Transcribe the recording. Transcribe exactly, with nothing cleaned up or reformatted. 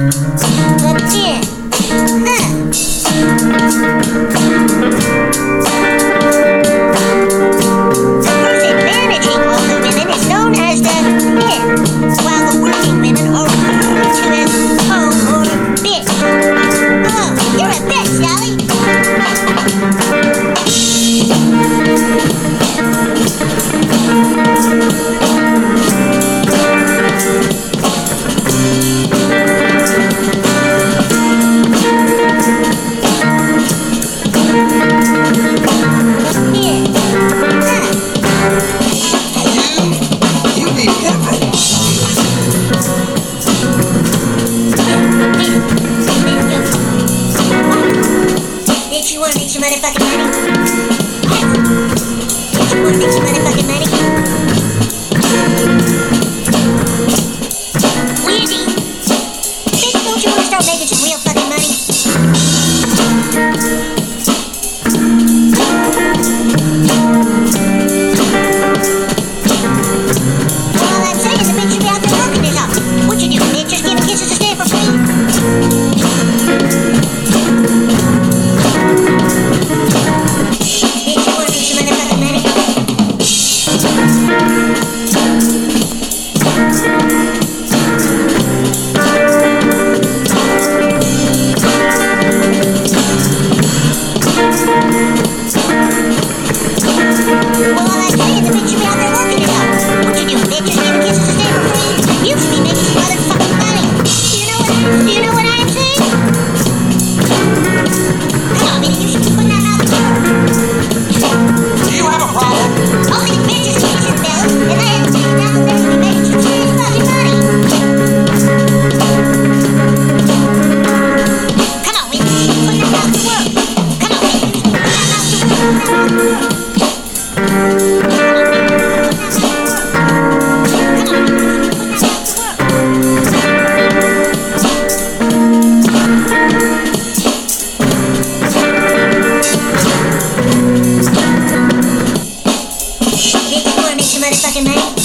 Again. Huh. The person managing all the women is known as the man, while the working women are referred to as hoe or bitch. Oh, you're a bitch, Sally. Bitch, you wanna make some motherfucking money? Bitch, you wanna make some motherfucking money? Weirdy! Bitch, don't you wanna start making some real fucking money? Well, all I'm saying is the bitch should be out there working this up. What you do, bitch? Just giving kisses to stay for free? Motherfucking money.